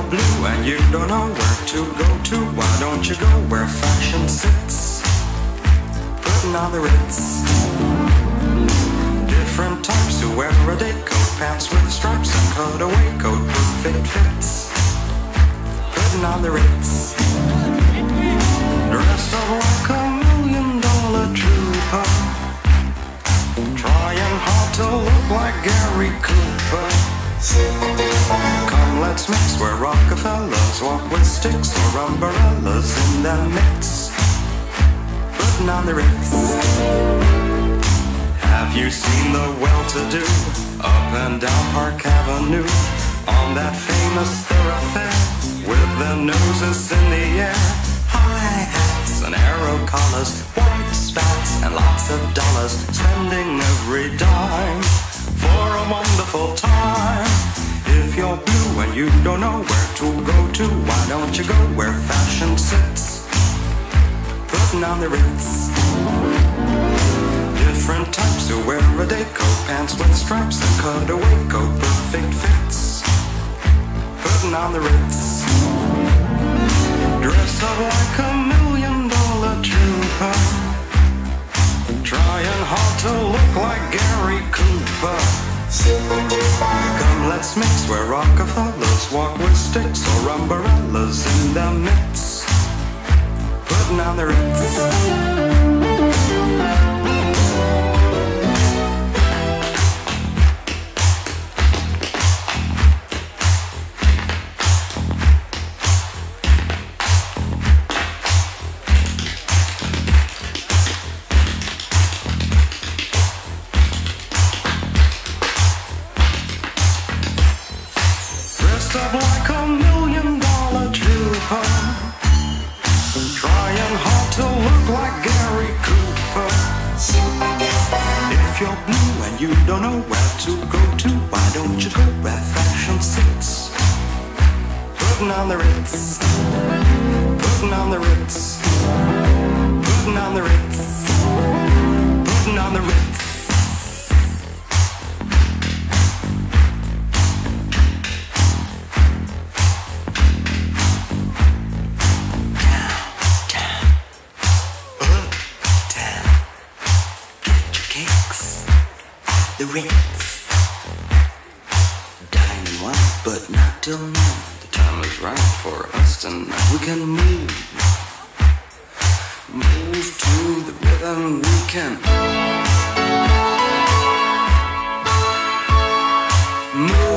blue and you don't know where to go to, why don't you go where fashion sits? Putting on the Ritz. Different types who wear a day coat, pants with stripes and cutaway coat, perfect fits. Putting on the Ritz. Dressed up like $1 million trooper, trying hard to look like Gary Cooper. Come, let's mix where Rockefellers walk with sticks or umbrellas in their mix. Putting on the Ritz. Have you seen the well-to-do up and down Park Avenue on that famous thoroughfare with their noses in the air? High hats and arrow collars, white spats and lots of dollars, spending every dime for a wonderful time. If you're blue and you don't know where to go to, why don't you go where fashion sits? Putting on the Ritz. Different types who wear a day coat, pants with stripes and cutaway coat, perfect fits. Putting on the Ritz. Dressed up like $1 million trooper, trying hard to look like Gary Cooper. Come, let's mix where Rockefellers walk with sticks or umbrellas in their midst. Putting on the Ritz. Up like $1 million trooper, trying hard to look like Gary Cooper. If you're blue and you don't know where to go to, why don't you go where fashion sits? Putting on the Ritz. Putting on the Ritz. Putting on the Ritz. Putting on the Ritz. The Ritz. Dining one, but not till noon. The time is right for us tonight. We can move to the rhythm. We can move.